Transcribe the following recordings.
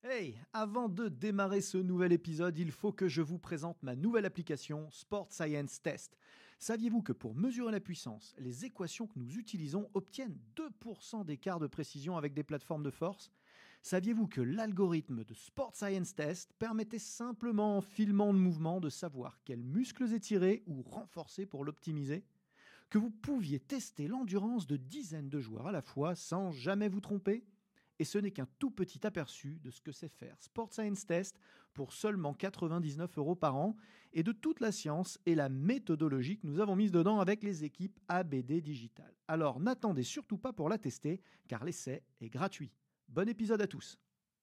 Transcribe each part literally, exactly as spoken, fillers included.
Hey, avant de démarrer ce nouvel épisode, il faut que je vous présente ma nouvelle application Sport Science Test. Saviez-vous que pour mesurer la puissance, les équations que nous utilisons obtiennent deux pour cent d'écart de précision avec des plateformes de force ? Saviez-vous que l'algorithme de Sport Science Test permettait simplement en filmant le mouvement de savoir quels muscles étirer ou renforcer pour l'optimiser ? Que vous pouviez tester l'endurance de dizaines de joueurs à la fois sans jamais vous tromper ? Et ce n'est qu'un tout petit aperçu de ce que c'est faire Sport Science Test pour seulement quatre-vingt-dix-neuf euros par an et de toute la science et la méthodologie que nous avons mise dedans avec les équipes A B D Digital. Alors n'attendez surtout pas pour la tester car l'essai est gratuit. Bon épisode à tous.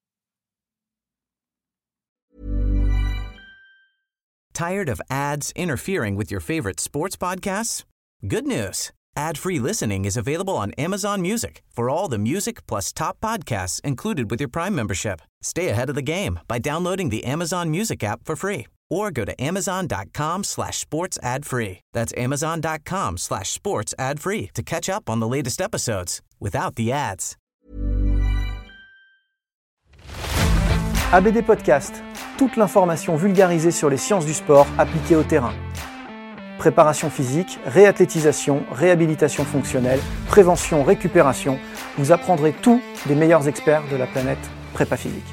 Tired of ads interfering with your favorite sports podcasts? Good news. Ad-free listening is available on Amazon Music for all the music plus top podcasts included with your Prime membership. Stay ahead of the game by downloading the Amazon Music app for free or go to amazon.com slash sports ad free. That's amazon.com slash sports ad free to catch up on the latest episodes without the ads. A B D Podcast, toute l'information vulgarisée sur les sciences du sport appliquées au terrain. Préparation physique, réathlétisation, réhabilitation fonctionnelle, prévention, récupération, vous apprendrez tout des meilleurs experts de la planète prépa physique.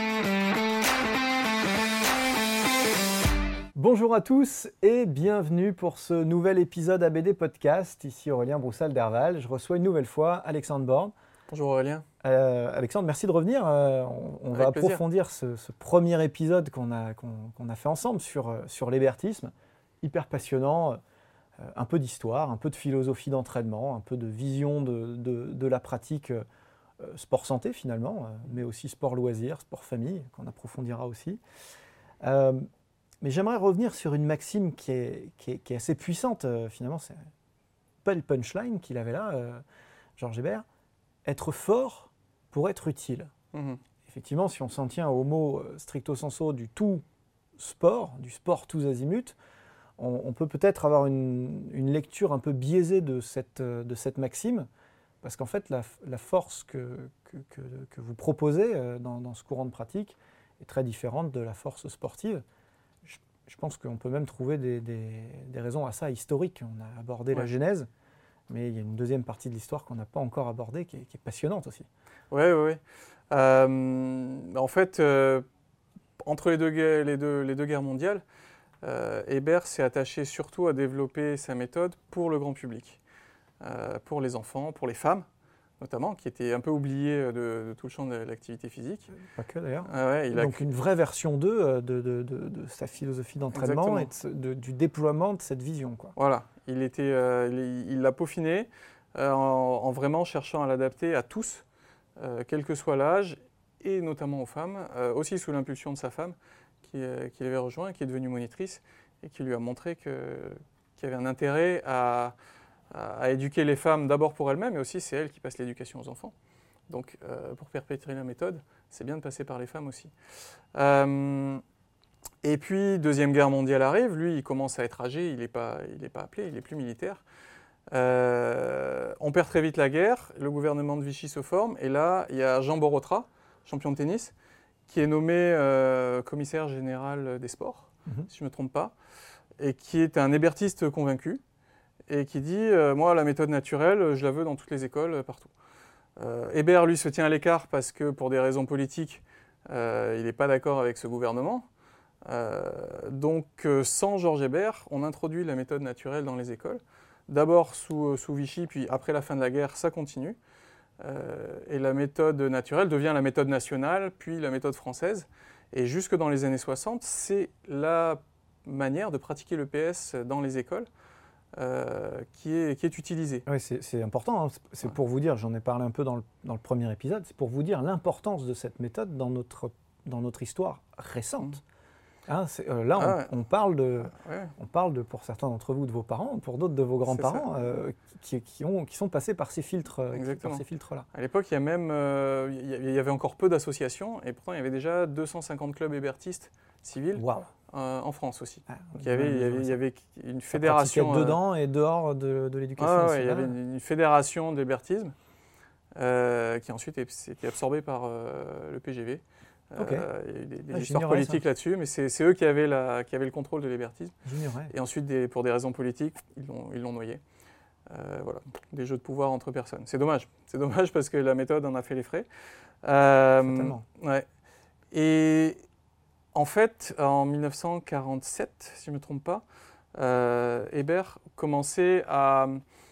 Bonjour à tous et bienvenue pour ce nouvel épisode A B D Podcast. Ici Aurélien Broussal-Derval. Je reçois une nouvelle fois Alexandre Born. Bonjour Aurélien. Euh, Alexandre, merci de revenir. Euh, on on va approfondir ce, ce premier épisode qu'on a, qu'on, qu'on a fait ensemble sur, sur l'hébertisme. Hyper passionnant, euh, un peu d'histoire, un peu de philosophie d'entraînement, un peu de vision de, de, de la pratique euh, sport-santé finalement, euh, mais aussi sport-loisir, sport-famille, qu'on approfondira aussi. Euh, mais j'aimerais revenir sur une maxime qui est, qui est, qui est assez puissante euh, finalement, c'est pas le punchline qu'il avait là, euh, Georges Hébert, être fort pour être utile. Mmh. Effectivement, si on s'en tient au mot euh, stricto sensu du tout sport, du sport tous azimuts, on peut peut-être avoir une, une lecture un peu biaisée de cette, de cette maxime, parce qu'en fait, la, la force que, que, que, que vous proposez dans, dans ce courant de pratique est très différente de la force sportive. Je, je pense qu'on peut même trouver des, des, des raisons à ça historiques. On a abordé ouais. la Genèse, mais il y a une deuxième partie de l'histoire qu'on n'a pas encore abordée, qui est, qui est passionnante aussi. Oui, oui, oui. Euh, en fait, euh, entre les deux, les, deux, les deux guerres mondiales, Euh, Hébert s'est attaché surtout à développer sa méthode pour le grand public, euh, pour les enfants, pour les femmes notamment, qui étaient un peu oubliées de, de tout le champ de l'activité physique. Pas que d'ailleurs. Ah ouais, il Donc a... une vraie version deux de, de, de, de sa philosophie d'entraînement Exactement. et de, de, du déploiement de cette vision, quoi. Voilà, il, était, euh, il, il l'a peaufiné euh, en, en vraiment cherchant à l'adapter à tous, euh, quel que soit l'âge, et notamment aux femmes, euh, aussi sous l'impulsion de sa femme, qui, qui l'avait rejoint, qui est devenue monitrice et qui lui a montré que, qu'il y avait un intérêt à, à, à éduquer les femmes d'abord pour elles-mêmes, mais aussi c'est elles qui passent l'éducation aux enfants. Donc euh, pour perpétrer la méthode, c'est bien de passer par les femmes aussi. Euh, et puis, Deuxième Guerre mondiale arrive, lui il commence à être âgé, il n'est pas, il n'est pas appelé, il n'est plus militaire. Euh, on perd très vite la guerre, le gouvernement de Vichy se forme, et là il y a Jean Borotra, champion de tennis, qui est nommé euh, commissaire général des sports, mmh. si je ne me trompe pas, et qui est un hébertiste convaincu, et qui dit euh, « Moi, la méthode naturelle, je la veux dans toutes les écoles, euh, partout. Euh, » Hébert, lui, se tient à l'écart parce que, pour des raisons politiques, euh, il n'est pas d'accord avec ce gouvernement. Euh, donc, euh, sans Georges Hébert, on introduit la méthode naturelle dans les écoles. D'abord sous, sous Vichy, puis après la fin de la guerre, ça continue. Euh, et la méthode naturelle devient la méthode nationale, puis la méthode française. Et jusque dans les années soixante, c'est la manière de pratiquer le P S dans les écoles euh, qui, est, qui est utilisée. Oui, c'est, c'est important. Hein. C'est ouais. pour vous dire, j'en ai parlé un peu dans le, dans le premier épisode, c'est pour vous dire l'importance de cette méthode dans notre, dans notre histoire récente. Mmh. Hein, c'est, euh, là, on, ah ouais. on, parle de, ouais. on parle de, pour certains d'entre vous, de vos parents, pour d'autres de vos grands-parents, euh, qui, qui, ont, qui sont passés par ces filtres, euh, par ces filtres-là. À l'époque, il y a même, euh, il y avait encore peu d'associations, et pourtant il y avait déjà deux cent cinquante clubs hébertistes civils wow. euh, en France aussi. Ah, Donc il y, avait, il, y avait, il y avait une fédération euh, dedans et dehors de, de l'éducation. Ah, ouais, il y avait une, une fédération d'hébertisme euh, qui ensuite a été absorbée par euh, le P G V. Okay. Euh, il y a eu des, des ah, histoires politiques ça. là-dessus, mais c'est, c'est eux qui avaient, la, qui avaient le contrôle de l'hébertisme. J'ignorais. Et ensuite, des, pour des raisons politiques, ils l'ont, ils l'ont noyé. Euh, voilà, des jeux de pouvoir entre personnes. C'est dommage. C'est dommage parce que la méthode en a fait les frais. Euh, Certainement. Ouais. Et en fait, en dix-neuf cent quarante-sept, si je ne me trompe pas, euh, Hébert commençait à,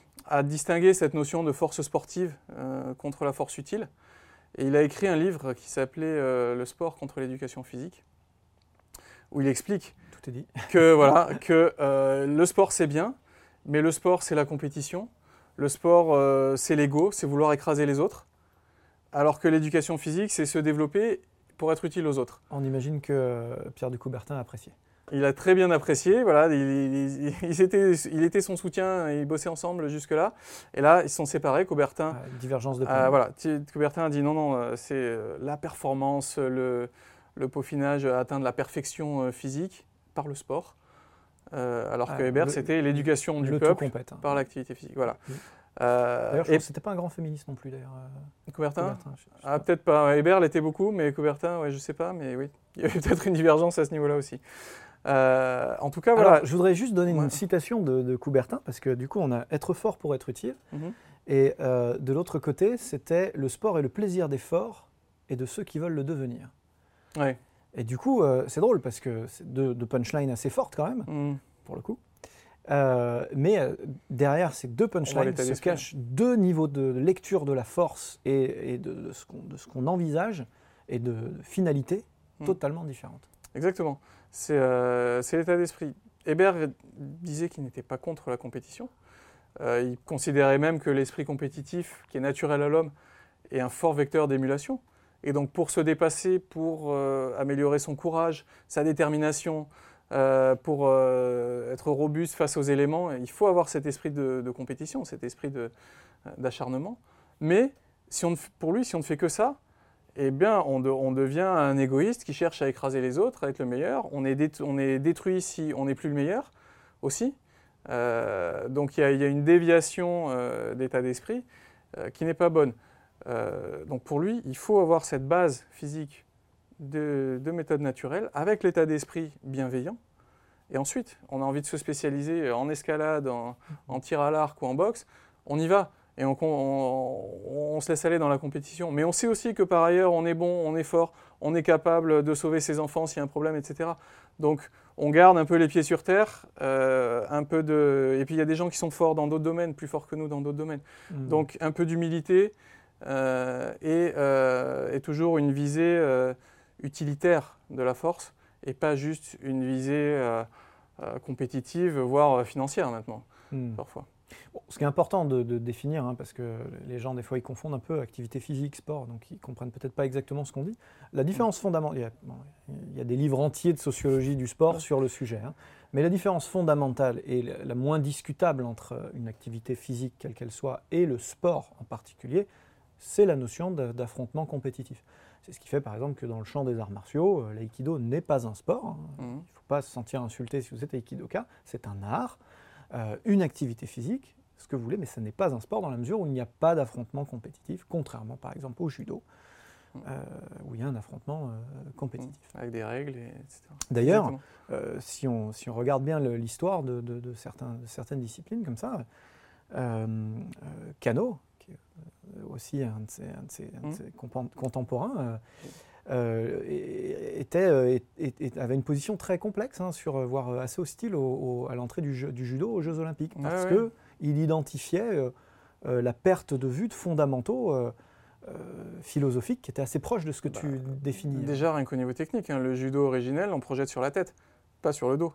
à distinguer cette notion de force sportive euh, contre la force utile. Et il a écrit un livre qui s'appelait euh, « Le sport contre l'éducation physique », où il explique Tout est dit. que, voilà, que euh, le sport c'est bien, mais le sport c'est la compétition, le sport euh, c'est l'ego, c'est vouloir écraser les autres, alors que l'éducation physique c'est se développer pour être utile aux autres. On imagine que Pierre de Coubertin a apprécié. Il a très bien apprécié, voilà, il, il, il, était, il était son soutien, ils bossaient ensemble jusque-là. Et là, ils se sont séparés, Coubertin. Ah, divergence de euh, voilà, Coubertin a dit non, non, c'est la performance, le, le peaufinage, atteindre la perfection physique par le sport. Euh, alors ah, que Hébert, le, c'était l'éducation du peuple compète, hein. par l'activité physique. Voilà. Oui. Euh, d'ailleurs, je et... pense que c'était pas un grand féministe non plus, d'ailleurs. Coubertin, Coubertin je, je ah, peut-être pas. Hébert l'était beaucoup, mais Coubertin, ouais, je sais pas, mais oui. Il y avait peut-être une divergence à ce niveau-là aussi. Euh, en tout cas, voilà. Alors, je voudrais juste donner ouais. une citation de, de Coubertin, parce que du coup, on a « être fort pour être utile mm-hmm. ». Et euh, de l'autre côté, c'était « le sport est le plaisir des forts et de ceux qui veulent le devenir ouais. ». Et du coup, euh, c'est drôle, parce que c'est deux, deux punchlines assez fortes quand même, mm. pour le coup. Euh, mais euh, derrière ces deux punchlines se cachent deux niveaux de lecture de la force et, et de, de, ce qu'on, de ce qu'on envisage et de, de finalité mm. totalement différentes. Exactement. C'est, euh, c'est l'état d'esprit. Hébert disait qu'il n'était pas contre la compétition. Euh, il considérait même que l'esprit compétitif, qui est naturel à l'homme, est un fort vecteur d'émulation. Et donc pour se dépasser, pour euh, améliorer son courage, sa détermination, euh, pour euh, être robuste face aux éléments, il faut avoir cet esprit de, de compétition, cet esprit de, d'acharnement. Mais si on, pour lui, si on ne fait que ça, eh bien, on, de, on devient un égoïste qui cherche à écraser les autres, à être le meilleur. On est, dé, on est détruit si on n'est plus le meilleur aussi. Euh, donc il y, y a une déviation euh, d'état d'esprit euh, qui n'est pas bonne. Euh, donc pour lui, il faut avoir cette base physique de, de méthode naturelle avec l'état d'esprit bienveillant. Et ensuite, on a envie de se spécialiser en escalade, en, en tir à l'arc ou en boxe, on y va. Et on, on, on se laisse aller dans la compétition. Mais on sait aussi que par ailleurs, on est bon, on est fort, on est capable de sauver ses enfants s'il y a un problème, et cetera. Donc, on garde un peu les pieds sur terre, euh, un peu de... Et puis, il y a des gens qui sont forts dans d'autres domaines, plus forts que nous dans d'autres domaines. Mmh. Donc, un peu d'humilité euh, et, euh, et toujours une visée euh, utilitaire de la force et pas juste une visée euh, euh, compétitive, voire financière maintenant, mmh. parfois. Bon, ce qui est important de, de définir, hein, parce que les gens, des fois, ils confondent un peu activité physique, sport, donc ils ne comprennent peut-être pas exactement ce qu'on dit. La différence fondamentale, il y a, bon, il y a des livres entiers de sociologie du sport ouais. sur le sujet, hein, mais la différence fondamentale et la, la moins discutable entre une activité physique, quelle qu'elle soit, et le sport en particulier, c'est la notion d'affrontement compétitif. C'est ce qui fait, par exemple, que dans le champ des arts martiaux, l'aïkido n'est pas un sport. Hein. Mmh. Il ne faut pas se sentir insulté si vous êtes aïkidoka, c'est un art. Euh, une activité physique, ce que vous voulez, mais ce n'est pas un sport dans la mesure où il n'y a pas d'affrontement compétitif, contrairement par exemple au judo, euh, où il y a un affrontement euh, compétitif. Avec des règles, et, et cetera. D'ailleurs, euh, si, on, si on regarde bien le, l'histoire de, de, de, certains, de certaines disciplines comme ça, euh, euh, Kano, qui est aussi un de ses, un de ses, un de ses mmh. contemporains, euh, Euh, était, euh, et, et avait une position très complexe, hein, sur, voire assez hostile au, au, à l'entrée du, jeu, du judo aux Jeux Olympiques, parce ah ouais. qu'il identifiait euh, euh, la perte de vue de fondamentaux euh, euh, philosophiques qui étaient assez proches de ce que bah, tu définis. Déjà, rien qu'au niveau technique, hein, le judo originel, on projette sur la tête, pas sur le dos.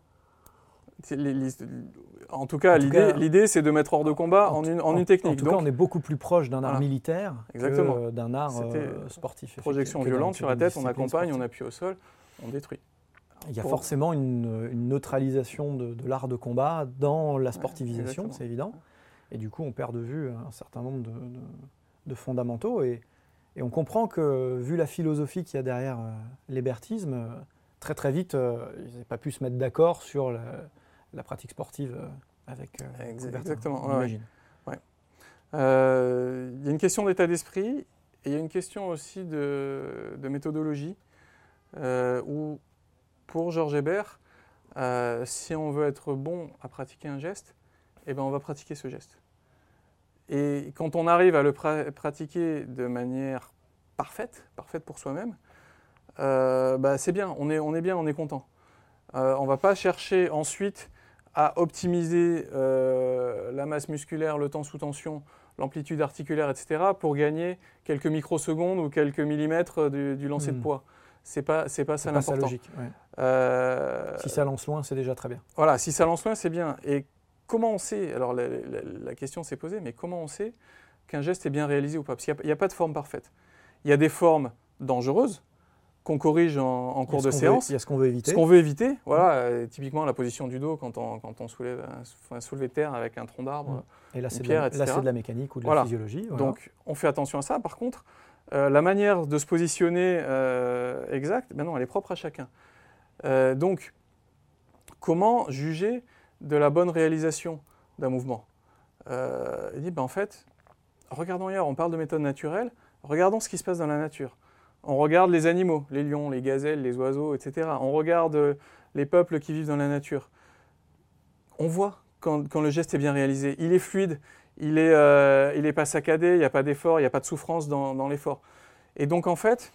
Les, les, en tout cas, en tout l'idée, cas, l'idée, c'est de mettre hors de combat en, en, une, en, en une technique. En tout Donc, cas, on est beaucoup plus proche d'un art voilà. militaire Exactement. que d'un art euh, sportif. Projection violente sur la tête, on accompagne, sportive. On appuie au sol, on détruit. Il y a Pour... forcément une, une neutralisation de, de l'art de combat dans la sportivisation, ouais, c'est évident. Et du coup, on perd de vue un certain nombre de, de, de fondamentaux. Et, et on comprend que, vu la philosophie qu'il y a derrière euh, l'hébertisme, euh, très très vite, euh, ils n'avaient pas pu se mettre d'accord sur la, la pratique sportive avec euh, Exactement, on imagine. Ouais. Euh, il y a une question d'état d'esprit et il y a une question aussi de, de méthodologie. euh, où, pour Georges Hébert, euh, si on veut être bon à pratiquer un geste, eh ben on va pratiquer ce geste. Et quand on arrive à le pra- pratiquer de manière parfaite, parfaite pour soi-même, euh, bah c'est bien, on est, on est bien, on est content. Euh, on ne va pas chercher ensuite à optimiser euh, la masse musculaire, le temps sous tension, l'amplitude articulaire, et cetera, pour gagner quelques microsecondes ou quelques millimètres du, du lancer mmh. de poids. Ce n'est pas, c'est pas ça l'important. C'est pas sa logique. Ouais. Euh, si ça lance loin, c'est déjà très bien. Voilà, si ça lance loin, c'est bien. Et comment on sait, alors la, la, la question s'est posée, mais comment on sait qu'un geste est bien réalisé ou pas? Parce qu'il n'y a, a pas de forme parfaite. Il y a des formes dangereuses qu'on corrige en, en cours de séance. Il y a ce qu'on veut éviter. Ce qu'on veut éviter, voilà, euh, typiquement la position du dos quand on, quand on soulève un, un soulevé de terre avec un tronc d'arbre, et là, une c'est pierre, de la, et cetera. Là, c'est de la mécanique ou de voilà. la physiologie. Voilà. Donc, on fait attention à ça. Par contre, euh, la manière de se positionner euh, exacte, ben non, elle est propre à chacun. Euh, donc, comment juger de la bonne réalisation d'un mouvement? euh, Il dit, ben, en fait, regardons ailleurs, on parle de méthode naturelle, regardons ce qui se passe dans la nature. On regarde les animaux, les lions, les gazelles, les oiseaux, et cetera. On regarde les peuples qui vivent dans la nature. On voit quand, quand le geste est bien réalisé. Il est fluide, il n'est euh, il est pas saccadé, il n'y a pas d'effort, il n'y a pas de souffrance dans, dans l'effort. Et donc, en fait,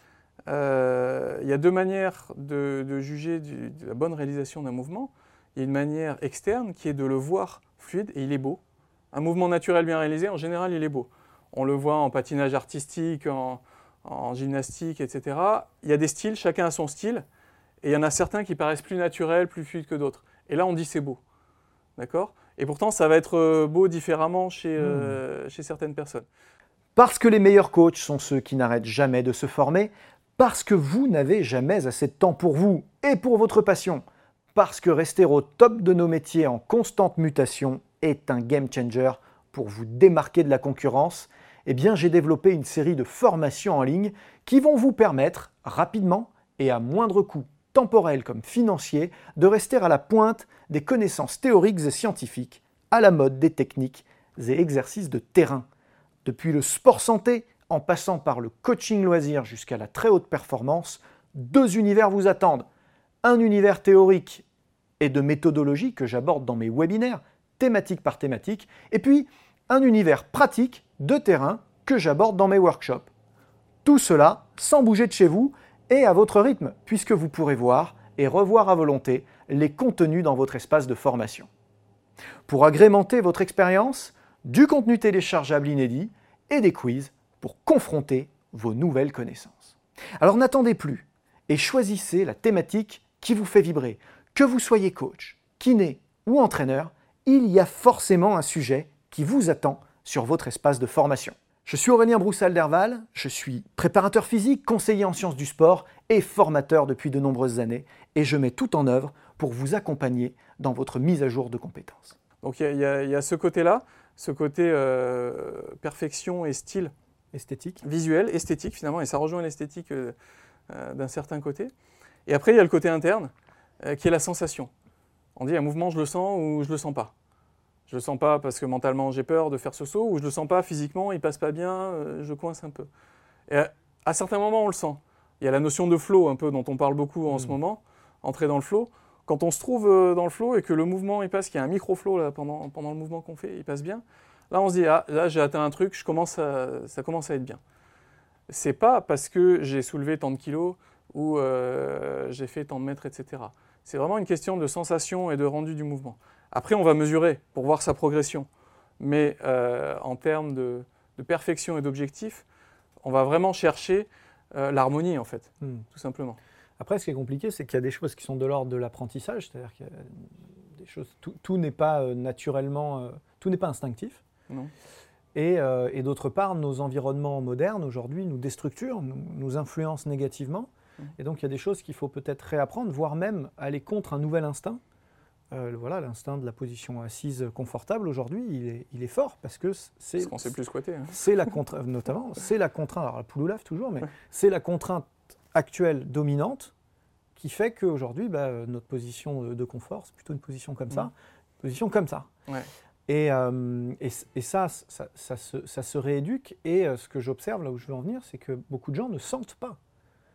euh, il y a deux manières de, de juger du, de la bonne réalisation d'un mouvement. Il y a une manière externe qui est de le voir fluide et il est beau. Un mouvement naturel bien réalisé, en général, il est beau. On le voit en patinage artistique, en... en gymnastique, et cetera. Il y a des styles, chacun a son style, et il y en a certains qui paraissent plus naturels, plus fluides que d'autres. Et là, on dit c'est beau, d'accord? Et pourtant, ça va être beau différemment chez, mmh. euh, chez certaines personnes. Parce que les meilleurs coachs sont ceux qui n'arrêtent jamais de se former, parce que vous n'avez jamais assez de temps pour vous et pour votre passion, parce que rester au top de nos métiers en constante mutation est un game changer pour vous démarquer de la concurrence. Eh bien, j'ai développé une série de formations en ligne qui vont vous permettre, rapidement et à moindre coût temporel comme financier, de rester à la pointe des connaissances théoriques et scientifiques, à la mode des techniques et exercices de terrain. Depuis le sport santé, en passant par le coaching loisir jusqu'à la très haute performance, deux univers vous attendent. Un univers théorique et de méthodologie que j'aborde dans mes webinaires, thématique par thématique, et puis un univers pratique de terrain que j'aborde dans mes workshops. Tout cela sans bouger de chez vous et à votre rythme, puisque vous pourrez voir et revoir à volonté les contenus dans votre espace de formation. Pour agrémenter votre expérience, du contenu téléchargeable inédit et des quiz pour confronter vos nouvelles connaissances. Alors n'attendez plus et choisissez la thématique qui vous fait vibrer. Que vous soyez coach, kiné ou entraîneur, il y a forcément un sujet qui vous attend sur votre espace de formation. Je suis Aurélien Broussal-Derval, je suis préparateur physique, conseiller en sciences du sport et formateur depuis de nombreuses années et je mets tout en œuvre pour vous accompagner dans votre mise à jour de compétences. Donc il y, y, y a ce côté-là, ce côté euh, perfection et style esthétique, visuel, esthétique finalement, et ça rejoint l'esthétique euh, euh, d'un certain côté. Et après il y a le côté interne euh, qui est la sensation. On dit un mouvement je le sens ou je le sens pas. Je le sens pas parce que mentalement j'ai peur de faire ce saut, ou je le sens pas physiquement, il passe pas bien, euh, je coince un peu. Et à, à certains moments on le sent. Il y a la notion de flow un peu dont on parle beaucoup en mmh. ce moment, entrer dans le flow. Quand on se trouve dans le flow et que le mouvement il passe, qu'il y a un micro-flow là, pendant, pendant le mouvement qu'on fait, il passe bien, là on se dit ah là j'ai atteint un truc, je commence à, ça commence à être bien. C'est pas parce que j'ai soulevé tant de kilos ou euh, j'ai fait tant de mètres, et cetera. C'est vraiment une question de sensation et de rendu du mouvement. Après, on va mesurer pour voir sa progression. Mais euh, en termes de, de perfection et d'objectif, on va vraiment chercher euh, l'harmonie, en fait, mmh. tout simplement. Après, ce qui est compliqué, c'est qu'il y a des choses qui sont de l'ordre de l'apprentissage, c'est-à-dire qu'il y a des choses, tout, tout n'est pas euh, naturellement, euh, tout n'est pas instinctif. Non. Et, euh, et d'autre part, nos environnements modernes, aujourd'hui, nous déstructurent, nous, nous influencent négativement. Mmh. Et donc, il y a des choses qu'il faut peut-être réapprendre, voire même aller contre un nouvel instinct. Euh, voilà, l'instinct de la position assise confortable aujourd'hui, il est, il est fort parce que c'est. Parce qu'on ne sait plus squatter. Hein. C'est la contrainte, notamment, c'est la contrainte, alors la poule ou l'œuf toujours, mais ouais. c'est la contrainte actuelle dominante qui fait qu'aujourd'hui, bah, notre position de, de confort, c'est plutôt une position comme ça, mmh. une position comme ça. Ouais. Et, euh, et, et ça, ça, ça, ça, se, ça se rééduque. Et euh, ce que j'observe, là où je veux en venir, c'est que beaucoup de gens ne sentent pas.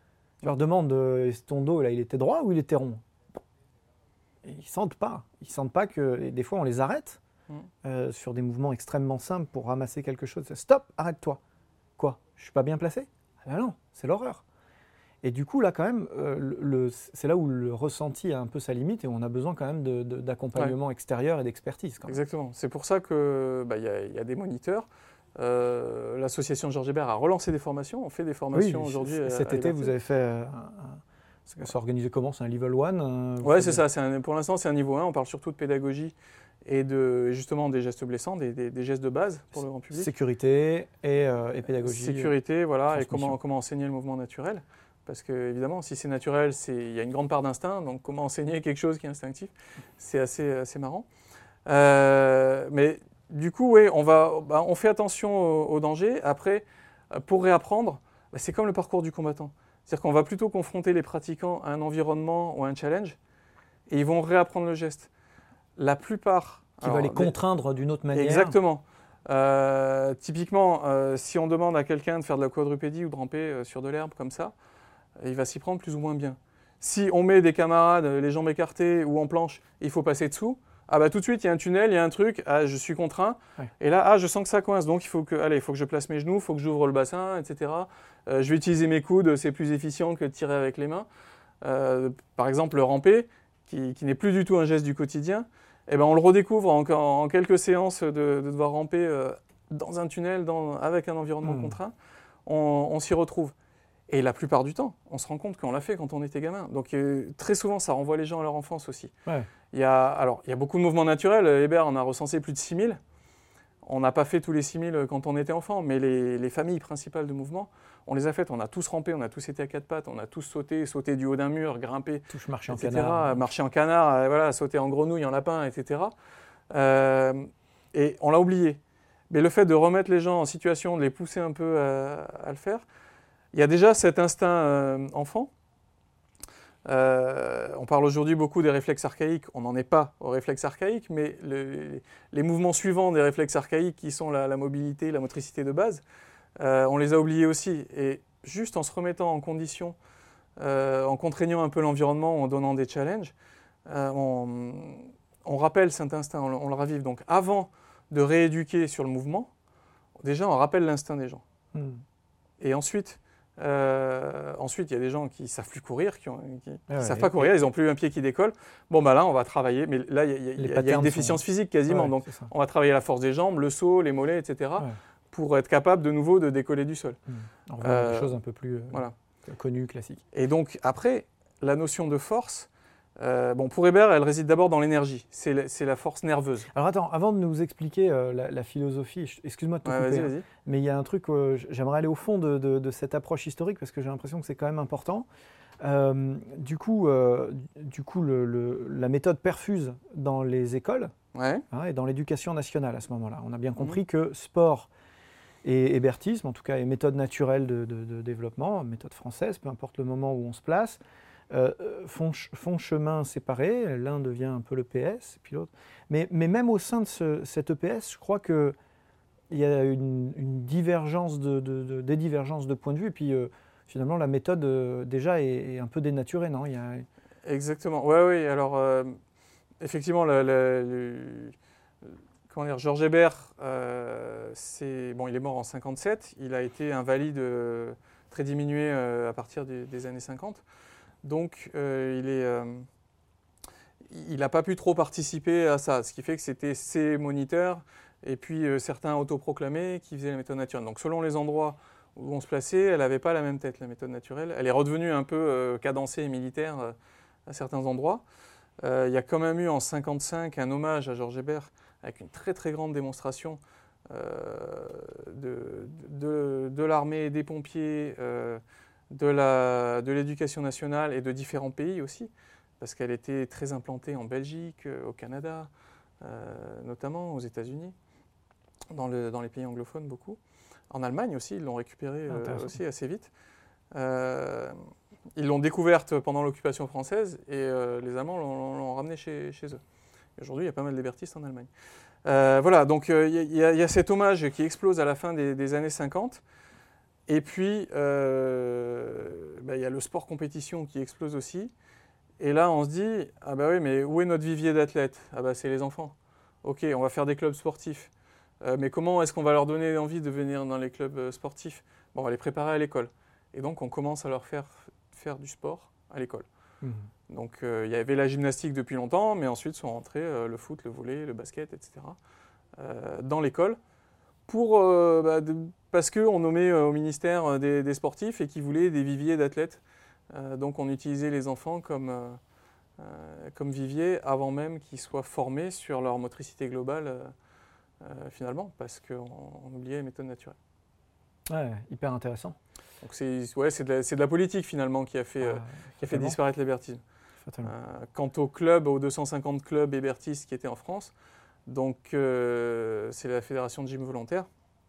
Tu leur demandes, euh, ton dos, là, il était droit ou il était rond? Et ils sentent pas. Ils sentent pas que, et des fois, on les arrête mmh. euh, sur des mouvements extrêmement simples pour ramasser quelque chose. Stop, arrête-toi. Quoi? Je suis pas bien placé? Ah ben non, c'est l'horreur. Et du coup, là, quand même, euh, le, le, c'est là où le ressenti a un peu sa limite et on a besoin quand même de, de, d'accompagnement ouais. extérieur et d'expertise. Quand même. Exactement. C'est pour ça qu'il bah, y, y a des moniteurs. Euh, l'association Georges Hébert a relancé des formations. On fait des formations oui, aujourd'hui. Cet à, été, à vous avez fait... Euh, un, c'est organisé comment? C'est un level un? Oui, c'est ça. C'est un, pour l'instant, c'est un niveau un. On parle surtout de pédagogie et de, justement des gestes blessants, des, des, des gestes de base pour le grand public. Sécurité et, euh, et pédagogie. Sécurité, voilà, et comment, comment enseigner le mouvement naturel. Parce que, évidemment, si c'est naturel, il y a une grande part d'instinct. Donc, comment enseigner quelque chose qui est instinctif? C'est assez, assez marrant. Euh, mais du coup, oui, on, va, bah, on fait attention au, au danger. Après, pour réapprendre, bah, c'est comme le parcours du combattant. C'est-à-dire qu'on va plutôt confronter les pratiquants à un environnement ou à un challenge et ils vont réapprendre le geste. La plupart... Qui alors, va les contraindre d'une autre manière. Exactement. Euh, typiquement, euh, si on demande à quelqu'un de faire de la quadrupédie ou de ramper euh, sur de l'herbe comme ça, il va s'y prendre plus ou moins bien. Si on met des camarades, les jambes écartées ou en planche, il faut passer dessous, ah bah tout de suite, il y a un tunnel, il y a un truc, ah, je suis contraint, ouais. et là, ah, je sens que ça coince, donc il faut que, allez, il faut que je place mes genoux, il faut que j'ouvre le bassin, et cetera. Euh, je vais utiliser mes coudes, c'est plus efficient que de tirer avec les mains. Euh, par exemple, le ramper, qui, qui n'est plus du tout un geste du quotidien, eh ben, on le redécouvre en, en quelques séances de, de devoir ramper euh, dans un tunnel, dans, avec un environnement mmh. contraint, on, on s'y retrouve. Et la plupart du temps, on se rend compte qu'on l'a fait quand on était gamin. Donc euh, très souvent, ça renvoie les gens à leur enfance aussi. Ouais. Il y a, alors, il y a beaucoup de mouvements naturels. Hébert en a recensé plus de six mille. On n'a pas fait tous les six mille quand on était enfant, mais les, les familles principales de mouvements, on les a faites. On a tous rampé, on a tous été à quatre pattes, on a tous sauté, sauté du haut d'un mur, grimpé, tous marché en et cetera. Canard. Marché en canard, euh, voilà, sauter en grenouille, en lapin, et cetera. Euh, et on l'a oublié. Mais le fait de remettre les gens en situation, de les pousser un peu à, à le faire, il y a déjà cet instinct euh, enfant. Euh, on parle aujourd'hui beaucoup des réflexes archaïques. On n'en est pas aux réflexes archaïques, mais le, les mouvements suivants des réflexes archaïques, qui sont la, la mobilité, la motricité de base, euh, on les a oubliés aussi. Et juste en se remettant en condition, euh, en contraignant un peu l'environnement, en donnant des challenges, euh, on, on rappelle cet instinct, on, on le ravive. Donc avant de rééduquer sur le mouvement, déjà on rappelle l'instinct des gens. Hmm. Et ensuite... Euh, ensuite, il y a des gens qui ne savent plus courir, qui ne ah ouais, savent pas courir, ils n'ont plus un pied qui décolle. Bon, bah là, on va travailler, mais là, il y a, il y a, il y a une déficience sont... physique quasiment. Ouais, donc, on va travailler la force des jambes, le saut, les mollets, et cetera, ouais. pour être capable de nouveau de décoller du sol. Mmh. On revient à quelque chose un peu plus euh, voilà. connu, classique. Et donc, après, la notion de force, Euh, bon, pour Hébert, elle réside d'abord dans l'énergie, c'est la, c'est la force nerveuse. Alors attends, avant de nous expliquer euh, la, la philosophie, excuse-moi de te ouais, couper, vas-y, hein, vas-y. mais il y a un truc, euh, j'aimerais aller au fond de, de, de cette approche historique parce que j'ai l'impression que c'est quand même important. Euh, du coup, euh, du coup le, le, la méthode perfuse dans les écoles ouais. hein, et dans l'éducation nationale à ce moment-là. On a bien compris mmh. que sport et hébertisme, en tout cas, et méthode naturelle de, de, de développement, méthode française, peu importe le moment où on se place, Euh, font, font chemin séparés, l'un devient un peu l'E P S, puis l'autre. Mais, mais même au sein de ce, cet E P S, je crois qu'il y a une, une divergence de, de, de, des divergences de points de vue, et puis euh, finalement la méthode euh, déjà est, est un peu dénaturée, non? Il y a... Exactement, oui, oui, alors euh, effectivement, le, le, le, comment dire, Georges Hébert, euh, c'est, bon, il est mort en cinquante-sept, il a été invalide euh, très diminué euh, à partir des, des années cinquante. Donc, euh, il est, euh, il n'a pas pu trop participer à ça, ce qui fait que c'était ses moniteurs et puis euh, certains autoproclamés qui faisaient la méthode naturelle. Donc, selon les endroits où on se plaçait, elle n'avait pas la même tête, la méthode naturelle. Elle est redevenue un peu euh, cadencée et militaire euh, à certains endroits. Euh, il y a quand même eu en cinquante-cinq un hommage à Georges Hébert avec une très très grande démonstration euh, de, de, de l'armée, des pompiers, euh, de, la, de l'éducation nationale et de différents pays aussi, parce qu'elle était très implantée en Belgique, au Canada, euh, notamment aux États-Unis, dans, le, dans les pays anglophones beaucoup. En Allemagne aussi, ils l'ont récupérée euh, aussi assez vite. Euh, ils l'ont découverte pendant l'occupation française et euh, les Allemands l'ont, l'ont ramenée chez, chez eux. Et aujourd'hui, il y a pas mal d'hébertistes en Allemagne. Euh, voilà, donc il euh, y, y, y a cet hommage qui explose à la fin des, des années cinquante. Et puis, euh, bah, y a le sport compétition qui explose aussi. Et là, on se dit, ah bah oui, mais où est notre vivier d'athlètes? Ah bah c'est les enfants. Ok, on va faire des clubs sportifs. Euh, mais comment est-ce qu'on va leur donner envie de venir dans les clubs euh, sportifs? Bon, on va les préparer à l'école. Et donc, on commence à leur faire faire du sport à l'école. Mmh. Donc, il euh, y avait la gymnastique depuis longtemps, mais ensuite sont rentrés euh, le foot, le volley, le basket, et cetera euh, dans l'école. Pour, euh, bah, de, parce qu'on nommait euh, au ministère des, des sportifs et qu'ils voulaient des viviers d'athlètes. Euh, donc on utilisait les enfants comme, euh, euh, comme vivier avant même qu'ils soient formés sur leur motricité globale euh, euh, finalement, parce qu'on on oubliait les méthodes naturelles. Ouais, hyper intéressant. Donc c'est, ouais, c'est, de la, c'est de la politique finalement qui a fait, ah, euh, qui a fait disparaître l'hébertisme. Euh, quant au club, aux deux cent cinquante clubs hébertistes qui étaient en France, donc euh, c'est la Fédération de gym volontaire,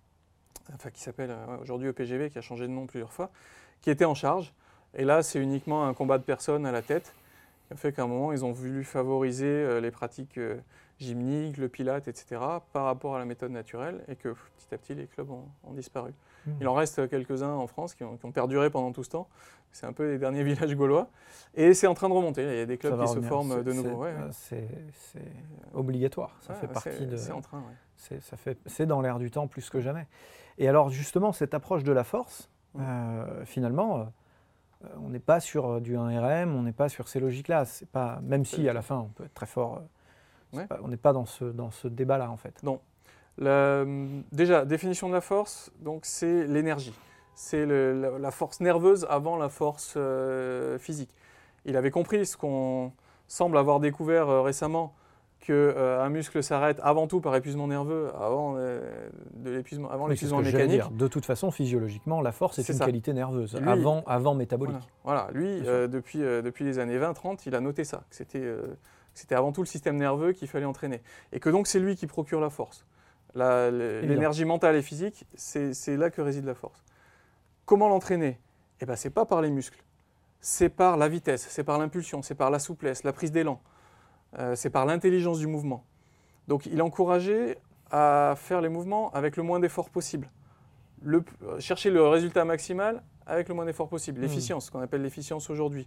enfin qui s'appelle euh, aujourd'hui E P G V, qui a changé de nom plusieurs fois, qui était en charge. Et là, c'est uniquement un combat de personnes à la tête, qui a fait qu'à un moment, ils ont voulu favoriser euh, les pratiques euh, gymniques, le pilate, et cetera, par rapport à la méthode naturelle, et que petit à petit, les clubs ont, ont disparu. Mmh. Il en reste quelques-uns en France qui ont, qui ont perduré pendant tout ce temps. C'est un peu les derniers villages gaulois. Et c'est en train de remonter. Il y a des clubs qui se forment c'est, de nouveau. C'est, ouais, c'est, c'est obligatoire. Ça ouais, fait partie c'est, de. C'est en train, ouais. C'est, ça fait, c'est dans l'air du temps plus que jamais. Et alors, justement, cette approche de la force, mmh. euh, finalement. Euh, on n'est pas sur du un R M, on n'est pas sur ces logiques-là. C'est pas, même si à la fin on peut être très fort, ouais. pas, on n'est pas dans ce, dans ce débat-là en fait. Non. La, déjà, définition de la force, donc c'est l'énergie. C'est le, la, la force nerveuse avant la force euh, physique. Il avait compris ce qu'on semble avoir découvert euh, récemment, qu'un euh, muscle s'arrête avant tout par épuisement nerveux, avant, euh, de l'épuisement, avant oui, l'épuisement c'est ce que mécanique. Dire. De toute façon, physiologiquement, la force est, c'est une ça. qualité nerveuse, lui, avant, avant métabolique. Voilà, voilà. lui, euh, depuis, euh, depuis les années vingt trente, il a noté ça, que c'était, euh, que c'était avant tout le système nerveux qu'il fallait entraîner. Et que donc c'est lui qui procure la force. La, l'énergie mentale et physique, c'est, c'est là que réside la force. Comment l'entraîner? Eh ben, c'est pas par les muscles, c'est par la vitesse, c'est par l'impulsion, c'est par la souplesse, la prise d'élan. Euh, c'est par l'intelligence du mouvement. Donc il encourageait à faire les mouvements avec le moins d'efforts possible. Le, euh, chercher le résultat maximal avec le moins d'efforts possible. L'efficience, mmh. ce qu'on appelle l'efficience aujourd'hui.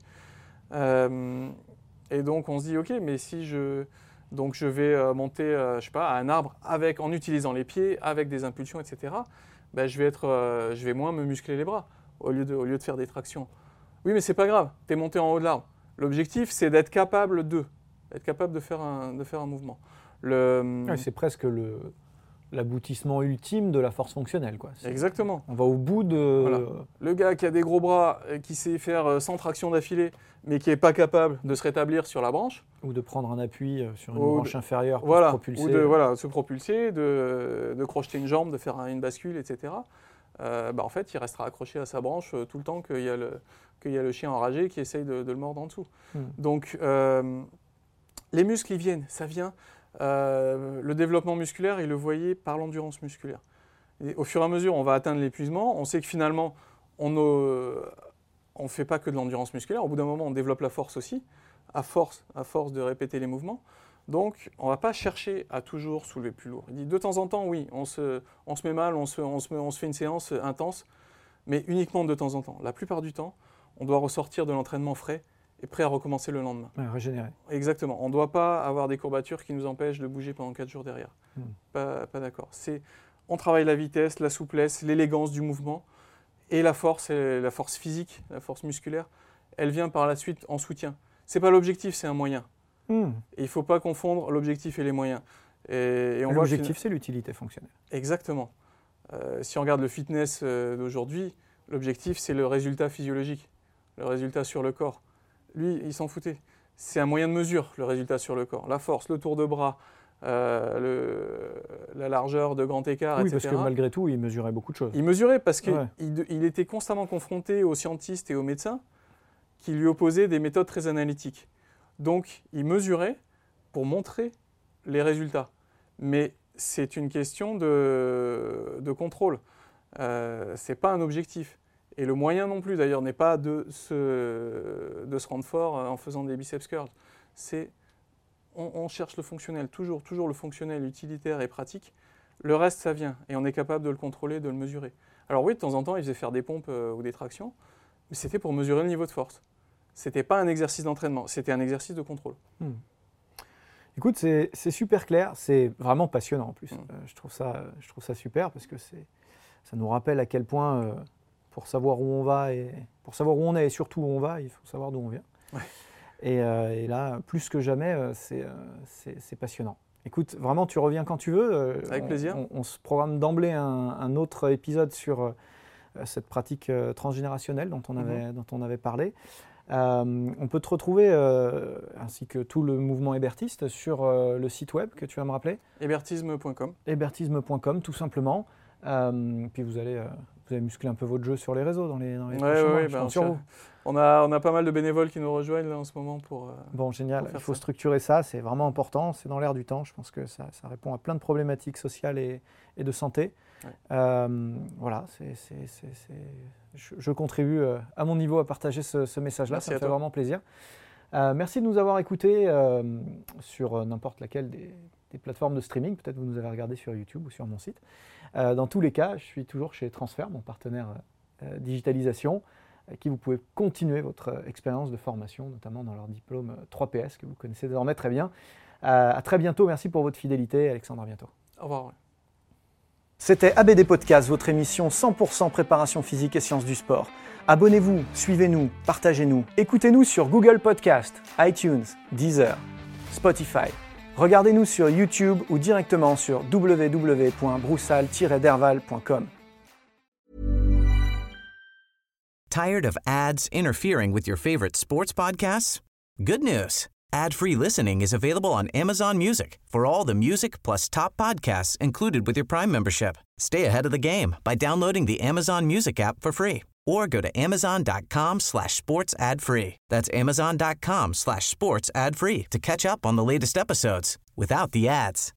Euh, et donc on se dit, ok, mais si je, donc je vais euh, monter euh, je sais pas, à un arbre avec, en utilisant les pieds, avec des impulsions, et cetera, ben, je, vais être, euh, je vais moins me muscler les bras au lieu de, au lieu de faire des tractions. Oui, mais c'est pas grave, tu es monté en haut de l'arbre. L'objectif, c'est d'être capable de. Être capable de faire un, de faire un mouvement. Le... Ouais, c'est presque le, l'aboutissement ultime de la force fonctionnelle, quoi. C'est, Exactement. On va au bout de... Voilà. Le gars qui a des gros bras, qui sait faire cent tractions d'affilée, mais qui n'est pas capable de se rétablir sur la branche. Ou de prendre un appui sur une branche de... inférieure pour voilà. se propulser. Ou de voilà, se propulser, de, de crocheter une jambe, de faire une bascule, et cetera. Euh, bah en fait, il restera accroché à sa branche euh, tout le temps qu'il y a le, qu'il y a le chien enragé qui essaye de, de le mordre en dessous. Hmm. Donc... Euh, les muscles, ils viennent, ça vient. Euh, le développement musculaire, il le voyait par l'endurance musculaire. Et au fur et à mesure, on va atteindre l'épuisement. On sait que finalement, on ne on fait pas que de l'endurance musculaire. Au bout d'un moment, on développe la force aussi, à force, à force de répéter les mouvements. Donc, on ne va pas chercher à toujours soulever plus lourd. Il dit, de temps en temps, oui, on se, on se met mal, on se, on, se, on se fait une séance intense, mais uniquement de temps en temps. La plupart du temps, on doit ressortir de l'entraînement frais et prêt à recommencer le lendemain. Ouais, régénérer. Exactement. On ne doit pas avoir des courbatures qui nous empêchent de bouger pendant quatre jours derrière. Mmh. Pas, pas d'accord. C'est, on travaille la vitesse, la souplesse, l'élégance du mouvement et la force, et la force physique, la force musculaire, elle vient par la suite en soutien. Ce n'est pas l'objectif, c'est un moyen. Mmh. Et il ne faut pas confondre l'objectif et les moyens. Et, et on l'objectif, voit c'est l'utilité fonctionnelle. Exactement. Euh, si on regarde le fitness euh, d'aujourd'hui, l'objectif, c'est le résultat physiologique, le résultat sur le corps. Lui, il s'en foutait. C'est un moyen de mesure, le résultat sur le corps. La force, le tour de bras, euh, le, la largeur de grand écart, oui, et cetera. Oui, parce que malgré tout, il mesurait beaucoup de choses. Il mesurait parce qu'il ouais. il, il était constamment confronté aux scientistes et aux médecins qui lui opposaient des méthodes très analytiques. Donc, il mesurait pour montrer les résultats. Mais c'est une question de, de contrôle. Euh, ce n'est pas un objectif. Et le moyen non plus, d'ailleurs, n'est pas de se, de se rendre fort en faisant des biceps curls. C'est, on, on cherche le fonctionnel, toujours, toujours le fonctionnel, utilitaire et pratique. Le reste, ça vient. Et on est capable de le contrôler, de le mesurer. Alors oui, de temps en temps, il faisait faire des pompes euh, ou des tractions, mais c'était pour mesurer le niveau de force. C'était pas un exercice d'entraînement, c'était un exercice de contrôle. Hmm. Écoute, c'est, c'est super clair, c'est vraiment passionnant en plus. Mmh. Euh, je, trouve ça, je trouve ça super parce que c'est, ça nous rappelle à quel point, euh, pour savoir où on va et pour savoir où on est et surtout où on va, il faut savoir d'où on vient. Ouais. Et, euh, et là, plus que jamais, euh, c'est, euh, c'est, c'est passionnant. Écoute, vraiment, tu reviens quand tu veux. Euh, Avec on, plaisir. On, on se programme d'emblée un, un autre épisode sur euh, cette pratique euh, transgénérationnelle dont on avait, mmh. dont on avait parlé. Euh, on peut te retrouver, euh, ainsi que tout le mouvement hébertiste, sur euh, le site web que tu vas me rappeler. hébertisme point com. hébertisme point com, tout simplement. Euh, puis vous allez, euh, vous allez muscler un peu votre jeu sur les réseaux dans les, dans les ouais, prochains ouais, mois. ouais, Je ben compte sur vous. On a, on a pas mal de bénévoles qui nous rejoignent là en ce moment pour. Euh, bon, génial. pour Il faut ça. structurer ça, c'est vraiment important. C'est dans l'air du temps. Je pense que ça, ça répond à plein de problématiques sociales et, et de santé. Ouais. Euh, voilà, c'est, c'est, c'est, c'est... Je, je contribue euh, à mon niveau à partager ce, ce message-là. Merci, ça me fait toi. Vraiment plaisir. Euh, merci de nous avoir écoutés euh, sur n'importe laquelle des, des plateformes de streaming. Peut-être vous nous avez regardé sur YouTube ou sur mon site. Euh, dans tous les cas, je suis toujours chez Transfert, mon partenaire euh, digitalisation, avec qui vous pouvez continuer votre euh, expérience de formation, notamment dans leur diplôme trois P S que vous connaissez désormais très bien. Euh, à très bientôt. Merci pour votre fidélité. Alexandre, à bientôt. Au revoir. Ouais. C'était A B D Podcast, votre émission cent pour cent préparation physique et sciences du sport. Abonnez-vous, suivez-nous, partagez-nous. Écoutez-nous sur Google Podcast, iTunes, Deezer, Spotify. Regardez-nous sur YouTube ou directement sur w w w point broussal tiret derval point com. Tired of ads interfering with your favorite sports podcasts? Good news. Ad-free listening is available on Amazon Music for all the music plus top podcasts included with your Prime membership. Stay ahead of the game by downloading the Amazon Music app for free or go to amazon.com slash sports ad free. That's amazon.com slash sports ad free to catch up on the latest episodes without the ads.